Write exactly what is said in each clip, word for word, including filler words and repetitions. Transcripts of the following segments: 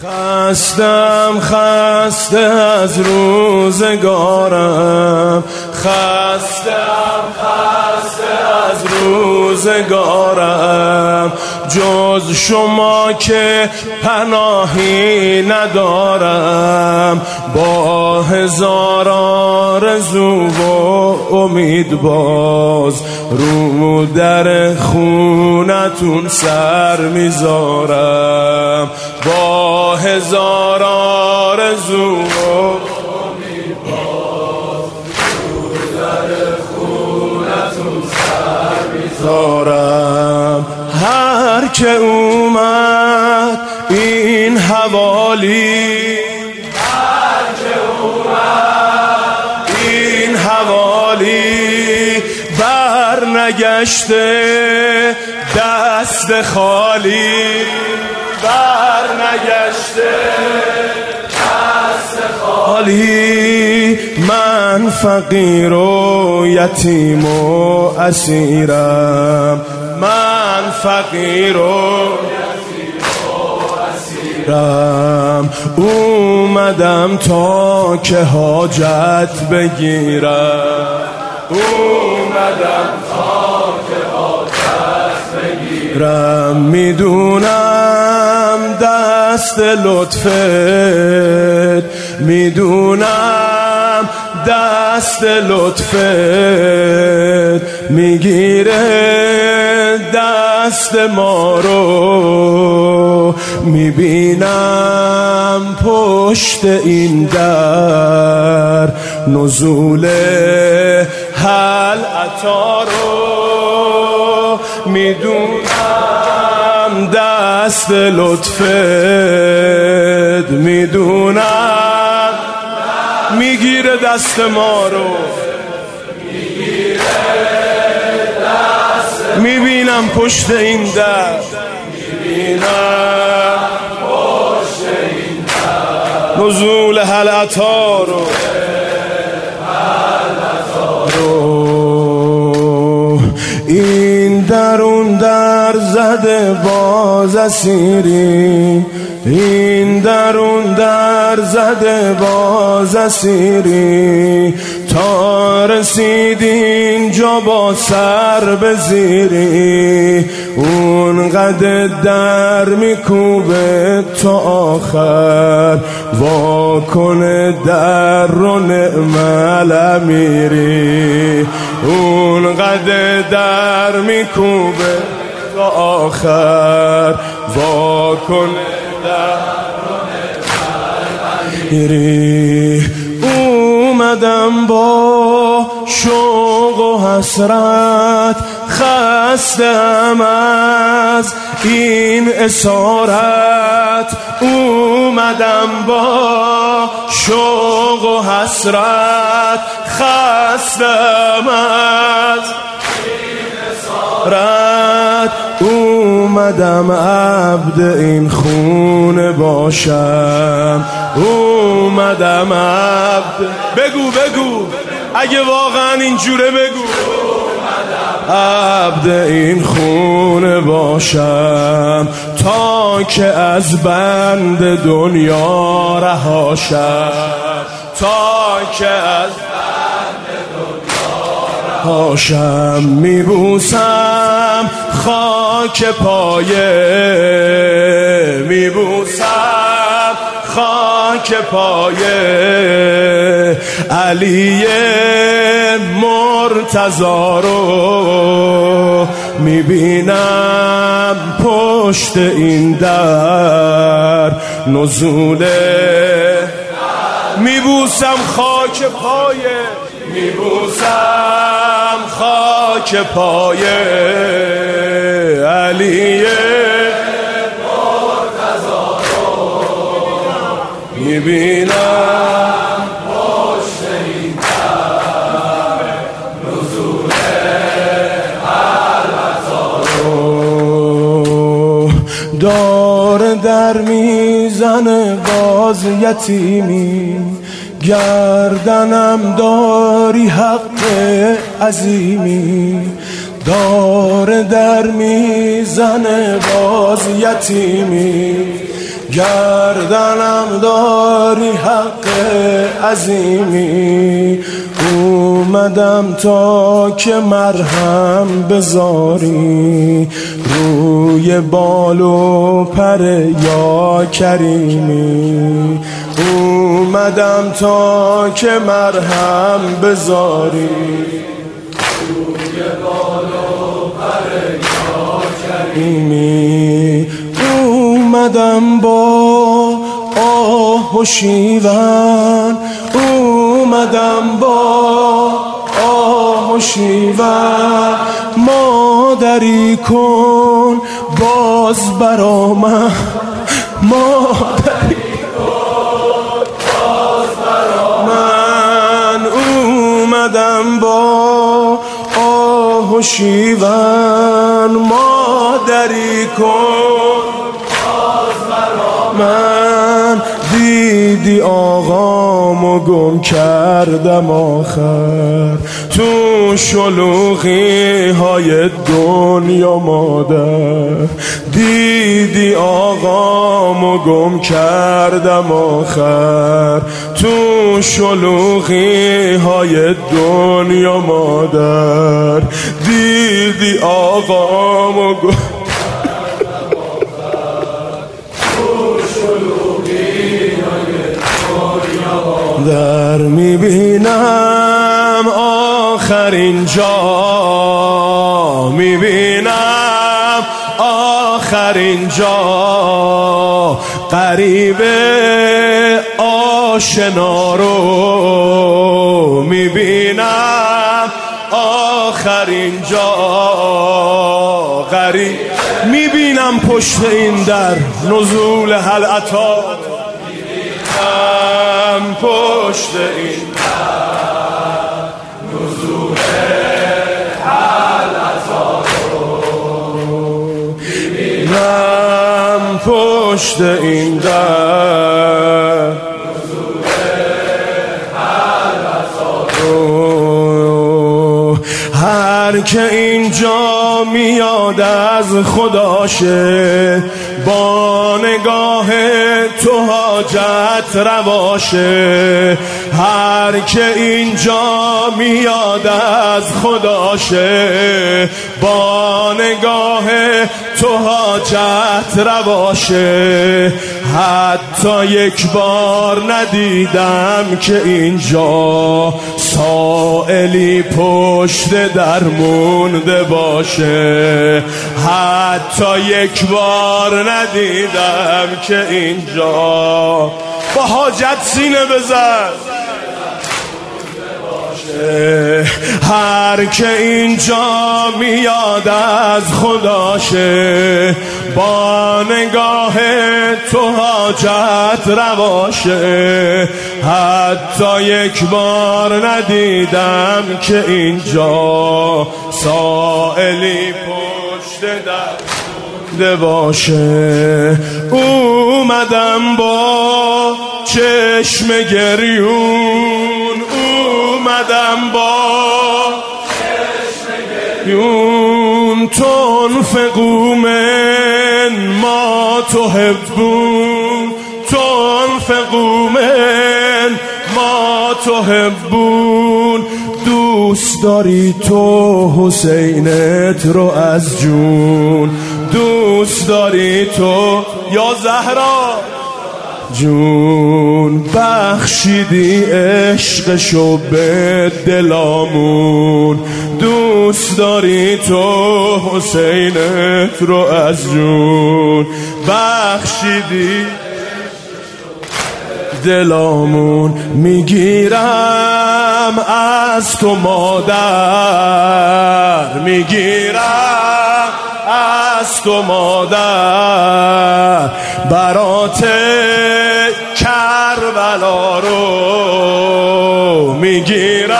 خستم خسته از روزگارم، خستم خسته از روزگارم، جز شما که پناهی ندارم، با هزار آرزو و امید باز رو در خونتون سر میذارم، با هزار آرزو و امید باز رو در خونتون سر میذارم. هر که اومد این حوالی، هر که اومد این حوالی، بر نگشته دست خالی، بر نگشته دست خالی. من فقیر و یتیم و اسیرم، من فقیر و یتیم و اسیرم، اومدم تا که حاجت بگیرم، اومدم تا که حاجت بگیرم. میدونم دست لطفت، میدونم دست لطفت میگیره دست ما رو. میبینم پشت این در نزول حل عطا رو، میدونم دست لطفت، میدونم میگیره دست ما رو، میگیره دست، میبینم پشت این در، میبینم پشت این در نزول حل عطا رو، این درون در زده باز اسیری، این درون در زده باز اسیری، تا رسید اینجا با سر بزیری. اون قد در میکوبه تا آخر، واکنه در رو نعم الامیری. اون قد در میکوبه تا آخر، واکنه در رو نعم الامیری. اومدم با شوق و حسرت، خستم از این اسارت. اومدم با شوق و حسرت، خستم از این اسارت. اومدم عبد این خونه باشم، اومدم عبد، بگو بگو اگه واقعا اینجوره بگو، عبد این خونه باشم تا که از بند دنیا رهاشم، تا که از بند دنیا رهاشم. میبوسم خاک پایه، میبوسم خاک پایه علی مرتضی رو. میبینم پشت این در نزول، میبوسم خاک پایه، میبوسم خاک پایه علی مرتضی رو. میبینم پشت این در نزول دار در میزنه باز یتیمی، گردنم داری حق عظیمی. دار در میزنه باز یتیمی، گردنم داری حق عظیمی، اومدم تا که مرهم بذاری روی بال و پر یا کریمی، اومدم تا که مرهم بذاری روی بال و پر یا کریمی، اومدم با آه و شیون، اومدم با آه و شیون، مادری کن باز برا من، مادری کن باز برا من، اومدم با آه و شیون، مادری کن من. دیدی آقامو گم کردم آخر تو شلوغی های دنیا مادر، دیدی آقامو گم کردم آخر تو شلوغی های دنیا مادر، دیدی آقامو گم در میبینم آخرین جا، میبینم آخرین جا قریب آشنا رو، میبینم آخرین جا قریب، میبینم پشت این در نزول هل عطا، میبینم پشت این در نزول هل عطا رو، میبینم پشت این در نزول هل عطا رو. هر که اینجا میاد از خداشه، با نگاه تو حاجت رواشه، هر که اینجا میاد از خداشه، با نگاه تو حاجت رواشه. حتی یک بار ندیدم که اینجا سائلی پشت در مونده باشه، حتی یک بار ندیدم که اینجا با حاجت سینه بزن، هر که اینجا میاد از خداشه، با نگاه تو حاجت رواشه. حتی یک بار ندیدم که اینجا سائلی پشت در باشه. اومدم با چشم گریون، اومدم با چشم گریون، تنفقوا من ما تحبون، تنفقوا من ما تحبون. دوست داری تو حسینت رو از جون، دوست داری تو یا زهرا جون، بخشیدی عشقشو به دلامون. دوست داری تو حسینت رو از جون، بخشیدی دلامون. میگیرم از تو مادر، میگیرم از تو مادر، برات کربلا رو میگیرم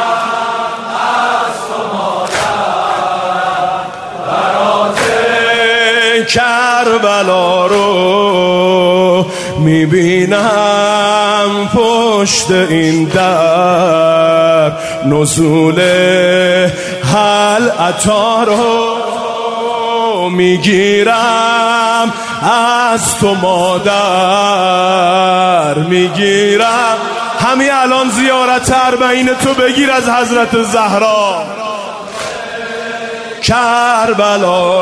از تو مادر، برات کربلا رو میبینم پشت این در نزول هل عطا رو رو میگیرم از تو مادر، میگیرم همین الان زیارت اربعین تو بگیر از حضرت زهرا. کربلا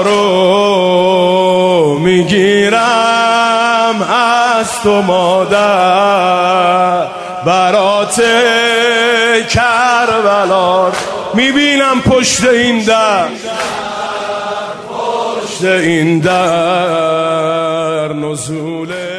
رو میگیرم از تو مادر، برات کربلا میبینم پشت این در، پشت این در نزول